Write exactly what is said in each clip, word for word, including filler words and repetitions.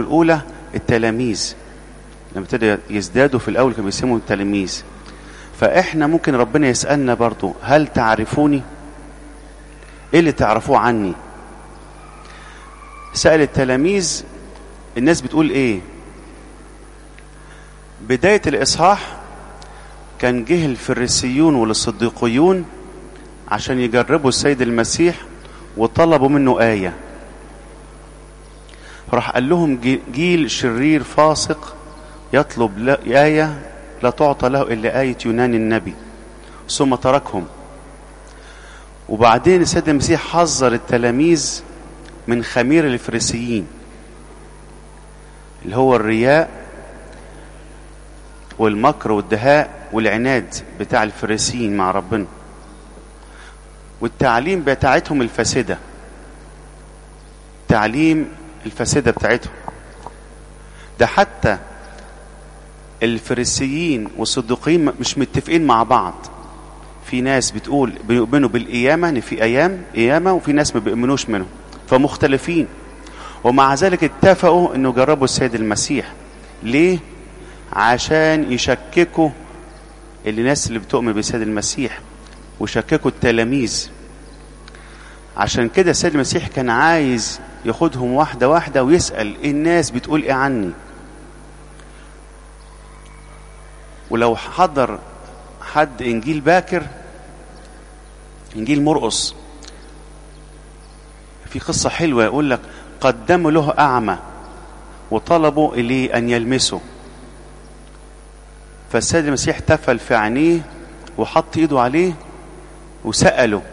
الأولى التلاميذ لما ابتدوا يزدادوا في الأول كانوا بيسموا التلاميذ. فإحنا ممكن ربنا يسألنا برضو هل تعرفوني؟ إيه اللي تعرفوه عني؟ سأل التلاميذ، الناس بتقول إيه؟ بداية الإصحاح كان جه الفريسيون والصديقيون عشان يجربوا السيد المسيح وطلبوا منه آية. راح قال لهم جيل شرير فاسق يطلب آية لا تعطى له إلا آية يونان النبي، ثم تركهم. وبعدين السيد المسيح حذر التلاميذ من خمير الفريسيين اللي هو الرياء والمكر والدهاء والعناد بتاع الفريسيين مع ربنا، والتعليم بتاعتهم الفاسدة، تعليم الفاسدة بتاعتهم. ده حتى الفريسيين والصديقين مش متفقين مع بعض. في ناس بتقول بيؤمنوا بالقيامة ان في ايام قيامة، وفي ناس ما بيؤمنوش منهم، فمختلفين. ومع ذلك اتفقوا انه جربوا السيد المسيح. ليه؟ عشان يشككوا الناس اللي بتؤمن بالسيد المسيح وشككوا التلاميذ. عشان كده السيد المسيح كان عايز ياخدهم واحدة واحدة ويسأل الناس بتقول ايه عني. ولو حضر حد انجيل باكر، انجيل مرقس، في قصة حلوة يقول لك قدموا له أعمى وطلبوا إليه أن يلمسه، فالسيد المسيح تفل في عينيه وحط إيده عليه وسأله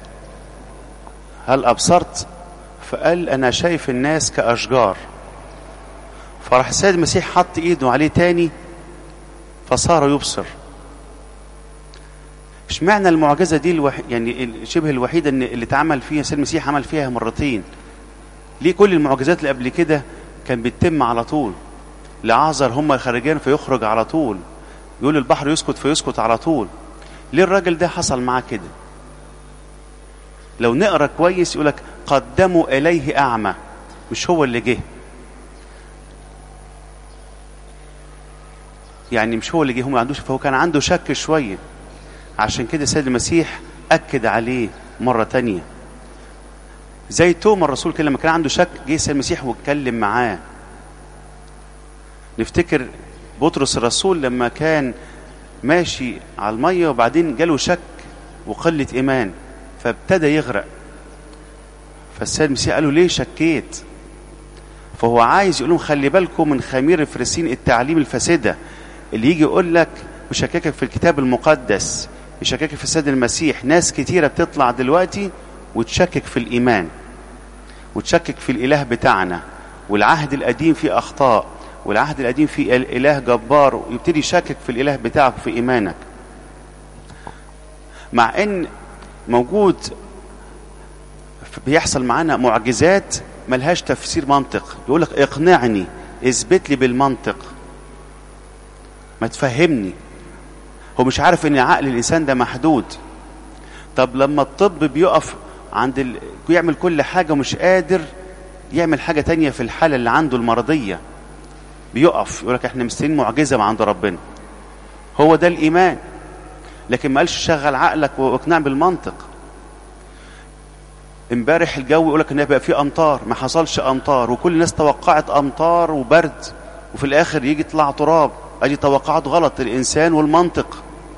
هل أبصرت؟ فقال أنا شايف الناس كأشجار. فراح السيد المسيح حط إيده عليه تاني فصار يبصر. مش معنى المعجزة دي الوح... يعني شبه الوحيدة ان اللي اتعمل فيها السيد المسيح عمل فيها مرتين. ليه كل المعجزات اللي قبل كده كان بيتم على طول؟ لعازر هم خارجين فيخرج على طول، يقول البحر يسكت فيسكت على طول. ليه الراجل ده حصل معاه كده؟ لو نقرأ كويس يقولك قدموا إليه أعمى، مش هو اللي جه، يعني مش هو اللي جه، هو ما عندوش، فهو كان عنده شك شوية. عشان كده السيد المسيح أكد عليه مرة تانية. زي توما الرسول كده لما كان عنده شك جه السيد المسيح واتكلم معاه. نفتكر بطرس الرسول لما كان ماشي على المية وبعدين جاله شك وقلة إيمان فابتدى يغرق، فالسيد المسيح قال له ليه شكيت؟ فهو عايز يقول لهم خلي بالكم من خمير الفريسيين، التعليم الفاسدة اللي يجي يقول لك يشككك في الكتاب المقدس، يشككك في السيد المسيح. ناس كتيرة بتطلع دلوقتي وتشكك في الإيمان وتشكك في الإله بتاعنا، والعهد القديم فيه أخطاء، والعهد القديم فيه الإله جبار، ويبتدي يشكك في الإله بتاعك في إيمانك، مع إن موجود بيحصل معانا معجزات ملهاش تفسير منطق. يقول لك اقنعني، اثبت لي بالمنطق، ما تفهمني. هو مش عارف ان عقل الانسان ده محدود. طب لما الطب بيقف عند ال... يعمل كل حاجة ومش قادر يعمل حاجة تانية في الحالة اللي عنده المرضية، بيقف يقول لك احنا مستنيين معجزة عند ربنا. هو ده الإيمان. لكن ما قالش شغل عقلك واقنع بالمنطق. امبارح الجو يقول لك ان بقى فيه امطار، ما حصلش امطار، وكل الناس توقعت امطار وبرد، وفي الاخر يجي يطلع تراب. ادي توقعات غلط الانسان والمنطق.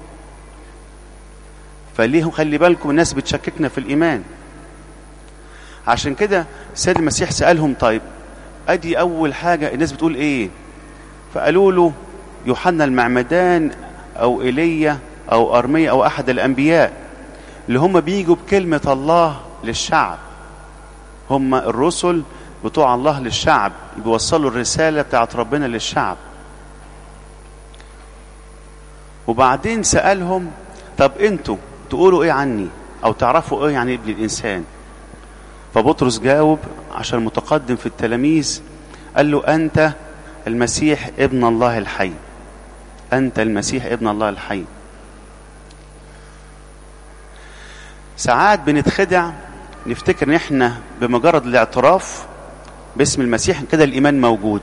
فليه خلي بالكم الناس بتشككنا في الايمان. عشان كده السيد المسيح سألهم طيب ادي اول حاجة الناس بتقول ايه؟ فقالوا له يوحنا المعمدان او ايليا او ارميا او احد الانبياء اللي هم بيجوا بكلمة الله للشعب. هم الرسل بتوع الله للشعب، بيوصلوا الرسالة بتاعت ربنا للشعب. وبعدين سألهم طب انتوا تقولوا ايه عني او تعرفوا ايه يعني ابن الانسان؟ فبطرس جاوب عشان متقدم في التلاميذ، قال له انت المسيح ابن الله الحي، انت المسيح ابن الله الحي. ساعات بنتخدع نفتكر ان احنا بمجرد الاعتراف باسم المسيح كده الإيمان موجود،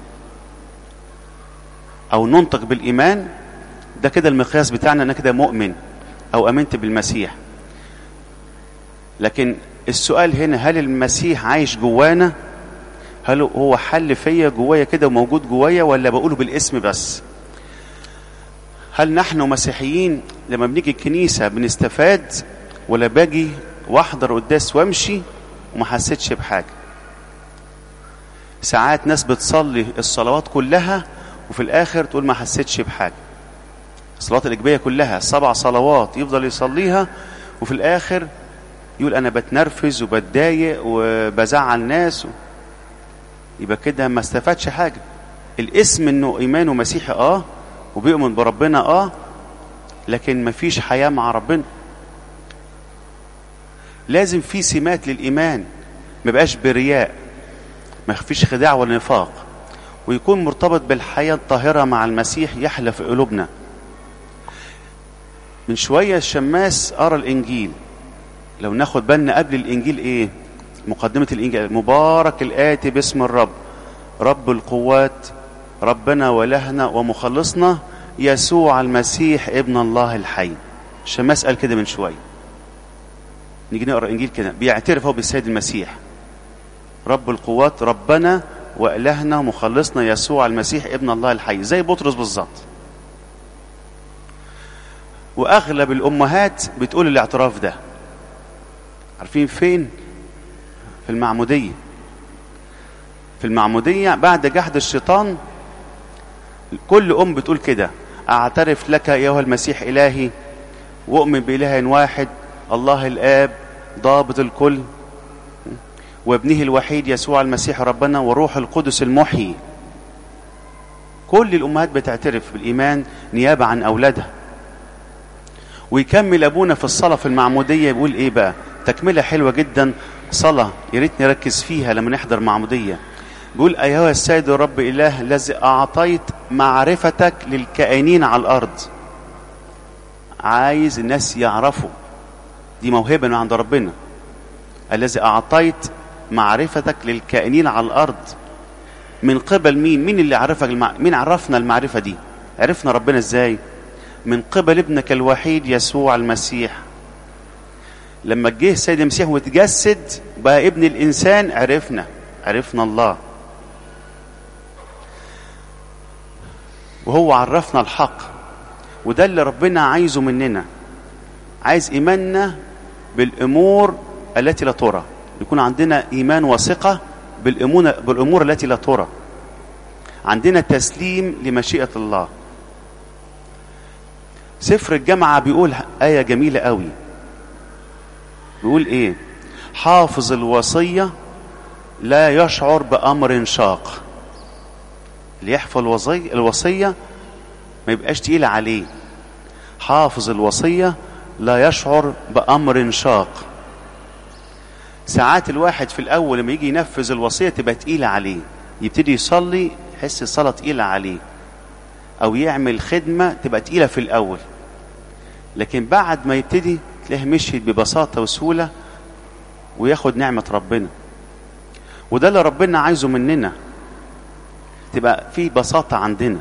أو ننطق بالإيمان، ده كده المقياس بتاعنا أنا كده مؤمن أو أمنت بالمسيح. لكن السؤال هنا، هل المسيح عايش جوانا؟ هل هو حل فيا جوايا كده وموجود جوايا، ولا بقوله بالاسم بس؟ هل نحن مسيحيين لما بنيجي الكنيسة بنستفاد، ولا باجي واحضر قداس وامشي وما حسيتش بحاجة؟ ساعات ناس بتصلي الصلوات كلها وفي الآخر تقول ما حسيتش بحاجة. الصلوات الإجبية كلها سبع صلوات يفضل يصليها وفي الآخر يقول أنا بتنرفز وبتضايق وبزعل ناس. يبقى كده ما استفادش حاجة. الاسم إنه إيمانه مسيحي آه وبيؤمن بربنا آه، لكن ما فيش حياة مع ربنا. لازم في سمات للإيمان، ما بقاش برياء، ما فيش خداع ولا نفاق، ويكون مرتبط بالحياة الطاهرة مع المسيح يحلى في قلوبنا. من شوية الشماس قرأ الإنجيل، لو ناخد بالنا قبل الإنجيل إيه؟ مقدمة الإنجيل: مبارك الآتي باسم الرب، رب القوات، ربنا ولهنا ومخلصنا يسوع المسيح ابن الله الحي. الشماس قال كده من شوية. نيجي نقرأ الإنجيل كده بيعترف هو بالسيد المسيح، رب القوات، ربنا وإلهنا ومخلصنا يسوع المسيح ابن الله الحي، زي بطرس بالظبط. وأغلب الأمهات بتقول الاعتراف ده. عارفين فين؟ في المعمودية. في المعمودية بعد جحد الشيطان كل أم بتقول كده: أعترف لك أيها المسيح إلهي، وأؤمن بإله واحد الله الآب ضابط الكل، وابنه الوحيد يسوع المسيح ربنا، وروح القدس المحيي. كل الأمهات بتعترف بالإيمان نيابة عن أولادها. ويكمل أبونا في الصلاة في المعمودية يقول إيه بقى؟ تكملة حلوة جدا، صلاة يا ريت نركز فيها لما نحضر معمودية. بيقول: أيها السيد الرب إله الذي أعطيت معرفتك للكائنين على الأرض. عايز الناس يعرفوا، دي موهبة من عند ربنا. الذي أعطيت معرفتك للكائنين على الأرض من قبل مين؟ مين اللي عرفك المع... مين عرفنا المعرفة دي؟ عرفنا ربنا إزاي؟ من قبل ابنك الوحيد يسوع المسيح. لما جه السيد المسيح وتجسد بقى ابن الإنسان، عرفنا عرفنا الله، وهو عرفنا الحق. وده اللي ربنا عايزه مننا. عايز إيماننا بالأمور التي لا ترى، يكون عندنا إيمان وثقة بالأمور التي لا ترى، عندنا تسليم لمشيئة الله. سفر الجامعة بيقول آية جميلة قوي، بيقول إيه؟ حافظ الوصية لا يشعر بأمر شاق. اللي يحفظ الوصية ما يبقاش تقيل عليه. حافظ الوصية لا يشعر بأمر شاق. ساعات الواحد في الأول لما يجي ينفذ الوصية تبقى تقيلة عليه، يبتدي يصلي يحس الصلاة تقيلة عليه، أو يعمل خدمة تبقى تقيلة في الأول، لكن بعد ما يبتدي تلاقيه مشيت ببساطة وسهولة وياخد نعمة ربنا. وده اللي ربنا عايزه مننا، تبقى في بساطة عندنا.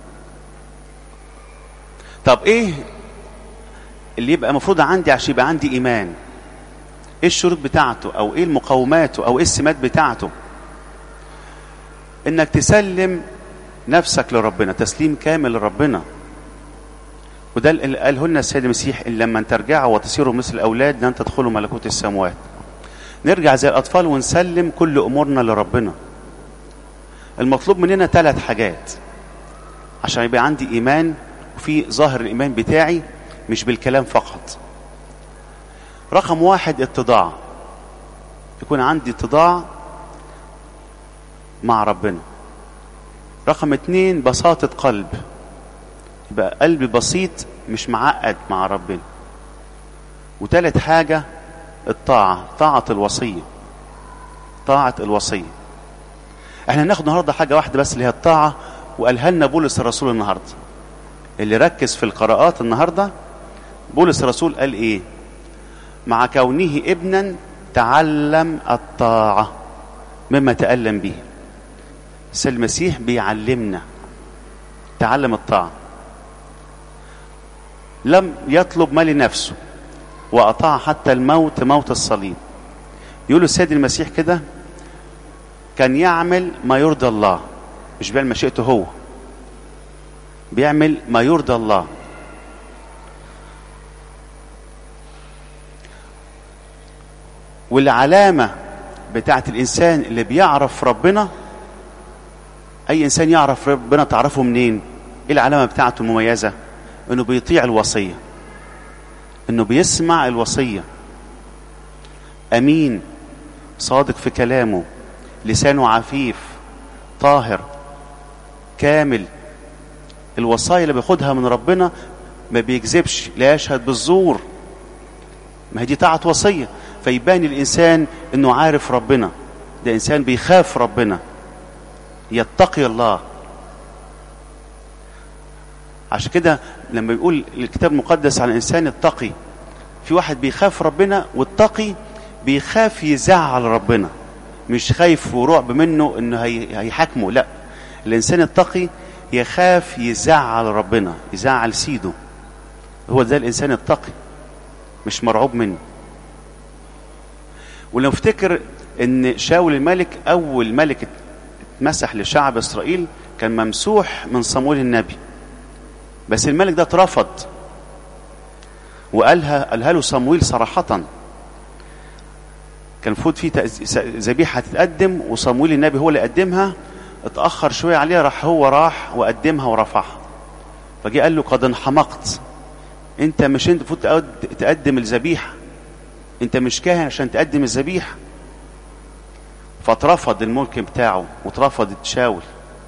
طب ايه اللي يبقى مفروض عندي عشان يبقى عندي ايمان؟ ايه الشروط بتاعته، او ايه المقومات، او ايه السمات بتاعته؟ انك تسلم نفسك لربنا تسليم كامل لربنا. وده اللي قاله لنا السيد المسيح: إن لما ترجعوا وتصيروا مثل الاولاد لن تدخلوا ملكوت السماوات. نرجع زي الاطفال ونسلم كل امورنا لربنا. المطلوب مننا ثلاث حاجات عشان يبقى عندي ايمان وفي ظاهر الايمان بتاعي مش بالكلام فقط. رقم واحد: اتضاع. يكون عندي اتضاع مع ربنا. رقم اتنين: بساطة قلب، يبقى قلبي بسيط مش معقد مع ربنا. وثالث حاجة: الطاعة، طاعة الوصية. طاعة الوصية. احنا هناخد النهارده حاجة واحدة بس اللي هي الطاعة، وقالها لنا بولس الرسول النهارده. اللي ركز في القراءات النهارده بولس الرسول قال ايه؟ مع كونه ابنا تعلم الطاعة. مما تألم به. السيد المسيح بيعلمنا تعلم الطاعة، لم يطلب ما لنفسه وأطاع حتى الموت، موت الصليب. يقول السيد المسيح كده كان يعمل ما يرضى الله، مش بيعمل مشيئته هو، بيعمل ما يرضى الله. والعلامة بتاعت الإنسان اللي بيعرف ربنا، أي إنسان يعرف ربنا تعرفه منين؟ إيه العلامة بتاعته المميزة؟ إنه بيطيع الوصية، إنه بيسمع الوصية، أمين، صادق في كلامه، لسانه عفيف، طاهر، كامل. الوصايا اللي بياخدها من ربنا ما بيكذبش، لا يشهد بالزور. ما هي دي طاعة وصية. فيبان الإنسان إنه عارف ربنا، ده إنسان بيخاف ربنا، يتقي الله. عشان كده لما يقول الكتاب المقدس عن الإنسان التقي، في واحد بيخاف ربنا، والتقي بيخاف يزعل ربنا، مش خايف ورعب منه إنه هيحاكمه، لا. الإنسان التقي يخاف يزعل ربنا، يزعل سيده. هو ده الإنسان التقي، مش مرعوب منه. ولو افتكر ان شاول الملك اول ملك اتمسح لشعب اسرائيل كان ممسوح من صمويل النبي، بس الملك ده اترفض وقالها قالها له صمويل صراحة. كان المفروض في ذبيحة تتقدم وصمويل النبي هو اللي قدمها، اتأخر شوية عليها، راح هو راح وقدمها ورفعها. فجي قال له قد انحمقت، انت مش انت المفروض تقدم الذبيحة، انت مش كاهن عشان تقدم الذبيحة. فاترفض الملك بتاعه واترفض شاول.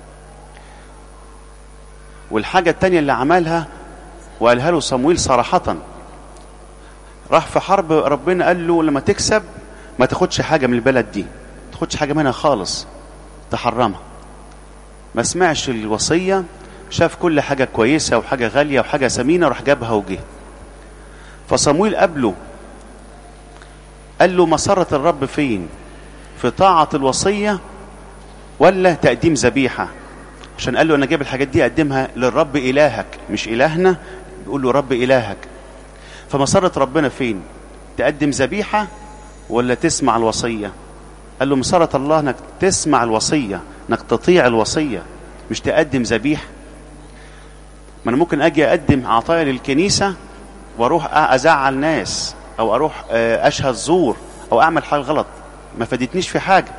والحاجة التانية اللي عملها وقالها له صمويل صراحة، راح في حرب ربنا قال له لما تكسب ما تاخدش حاجة من البلد دي، ما تاخدش حاجة منها خالص، تحرمها. ما سمعش الوصية، شاف كل حاجة كويسة وحاجة غالية وحاجة ثمينة، راح جابها وجه. فصمويل قابله قال له مسرة الرب فين؟ في طاعة الوصية ولا تقديم ذبيحة؟ عشان قال له أنا جايب الحاجات دي أقدمها للرب إلهك، مش إلهنا، بيقول له رب إلهك. فمسرة ربنا فين؟ تقدم ذبيحة ولا تسمع الوصية؟ قال له مسرة الله انك تسمع الوصية، انك تطيع الوصية، مش تقدم ذبيحة. ما أنا ممكن أجي أقدم عطايا للكنيسة وأروح أزعل ناس، أو أروح أشهد زور، أو أعمل حاجة غلط، ما فادتنيش في حاجة.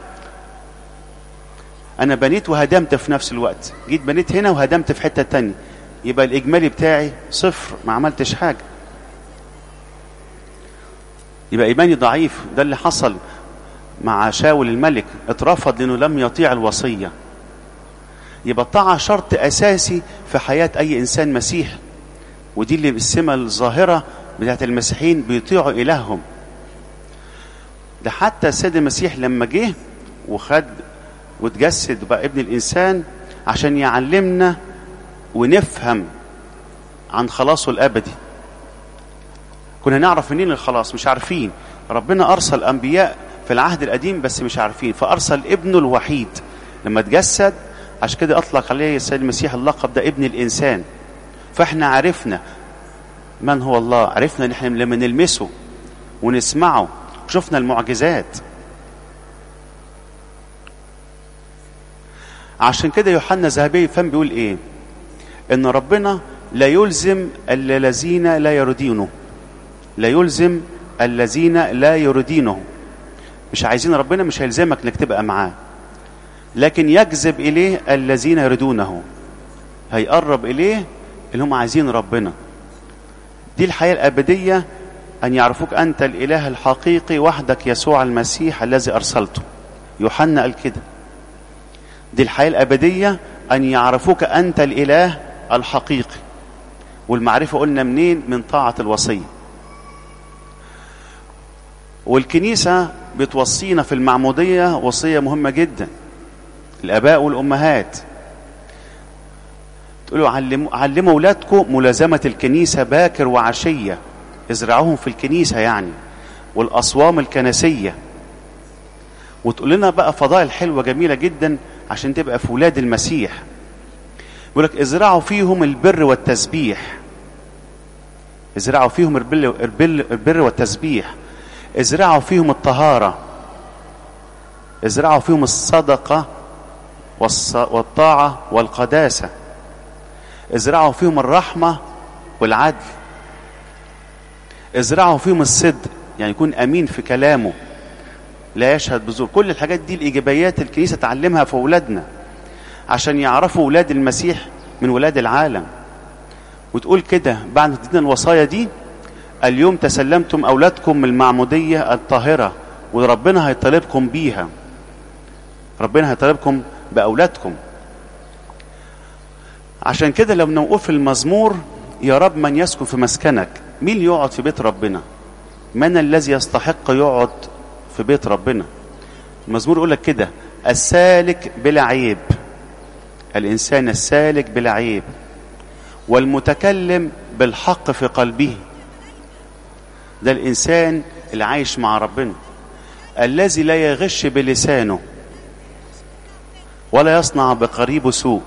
أنا بنيت وهدمت في نفس الوقت، جيت بنيت هنا وهدمت في حتة تانية، يبقى الإجمالي بتاعي صفر، ما عملتش حاجة، يبقى إيماني ضعيف. ده اللي حصل مع شاول الملك، اترفض لأنه لم يطيع الوصية. يبقى الطاعة شرط أساسي في حياة أي إنسان مسيحي، ودي اللي بالسمة الظاهرة بتاعت المسيحيين، بيطيعوا إلههم. ده حتى السيد المسيح لما جه وخد وتجسد بقى ابن الإنسان عشان يعلمنا ونفهم عن خلاصه الأبدي. كنا نعرف منين الخلاص؟ مش عارفين. ربنا أرسل أنبياء في العهد القديم بس مش عارفين، فأرسل ابنه الوحيد لما تجسد. عشان كده أطلق عليه السيد المسيح اللقب ده ابن الإنسان. فإحنا عرفنا من هو الله، عرفنا ان احنا لما نلمسه ونسمعه، شفنا المعجزات. عشان كده يوحنا ذهبي فهم بيقول ايه؟ ان ربنا لا يلزم الذين لا يريدونه، لا يلزم الذين لا يريدونه. مش عايزين ربنا، مش هيلزمك انك تبقى معاه، لكن يجذب اليه الذين يريدونه، هيقرب اليه اللي هم عايزين ربنا. دي الحياة الأبدية، أن يعرفوك أنت الإله الحقيقي وحدك يسوع المسيح الذي أرسلته. يوحنا قال كده، دي الحياة الأبدية أن يعرفوك أنت الإله الحقيقي. والمعرفة قلنا منين؟ من طاعة الوصية. والكنيسة بتوصينا في المعمودية وصية مهمة جدا، الآباء والأمهات تقولوا علموا علموا أولادكم ملازمة الكنيسة باكر وعشية، ازرعوهم في الكنيسة يعني، والأصوام الكنسية. وتقول لنا بقى فضائل حلوة جميلة جدا عشان تبقى في ولاد المسيح. يقول لك ازرعوا فيهم البر والتسبيح، ازرعوا فيهم البر والتسبيح، ازرعوا فيهم الطهارة، ازرعوا فيهم الصدقة والطاعة والقداسة، ازرعوا فيهم الرحمة والعدل، ازرعوا فيهم الصدق، يعني يكون أمين في كلامه لا يشهد بزور. كل الحاجات دي الإيجابيات الكنيسة تعلمها في أولادنا عشان يعرفوا أولاد المسيح من ولاد العالم. وتقول كده بعد تدينا الوصايا دي: اليوم تسلمتم أولادكم المعمودية الطاهرة، وربنا هيطالبكم بيها، ربنا هيطالبكم بأولادكم. عشان كده لو نقول في المزمور: يا رب من يسكن في مسكنك. مين اللي يقعد في بيت ربنا؟ من الذي يستحق يقعد في بيت ربنا؟ المزمور يقول لك كده: السالك بلا عيب، الإنسان السالك بلا عيب، والمتكلم بالحق في قلبه، ده الإنسان اللي عايش مع ربنا، الذي لا يغش بلسانه ولا يصنع بقريبه سوء.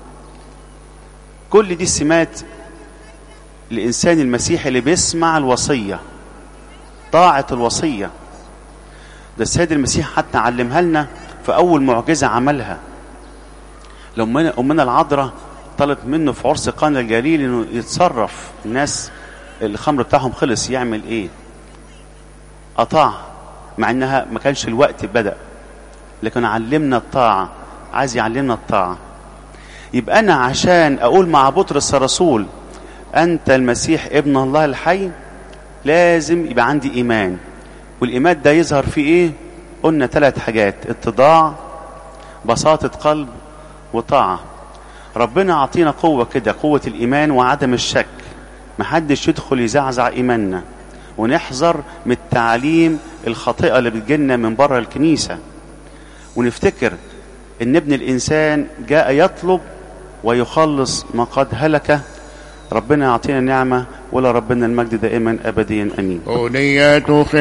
كل دي السمات الإنسان المسيحي اللي بيسمع الوصية، طاعة الوصية. ده السيد المسيح حتى علمها لنا في أول معجزة عملها، لما أمنا العذراء طلب منه في عرس قانا الجليل إنه يتصرف، الناس الخمر بتاعهم خلص يعمل إيه؟ أطاع، مع إنها ما كانش الوقت بدأ، لكن علمنا الطاعة، عايز يعلمنا الطاعة. يبقى أنا عشان أقول مع بطرس الرسول أنت المسيح ابن الله الحي، لازم يبقى عندي إيمان. والإيمان ده يظهر في إيه؟ قلنا ثلاث حاجات: اتضاع، بساطة قلب، وطاعة. ربنا عطينا قوة كده، قوة الإيمان وعدم الشك، محدش يدخل يزعزع إيماننا. ونحذر من التعليم الخاطئة اللي بتجيلنا من بره الكنيسة، ونفتكر إن ابن الإنسان جاء يطلب ويخلص ما قد هلك. ربنا يعطينا نعمة، ولا ربنا المجد دائما أبديا أمين.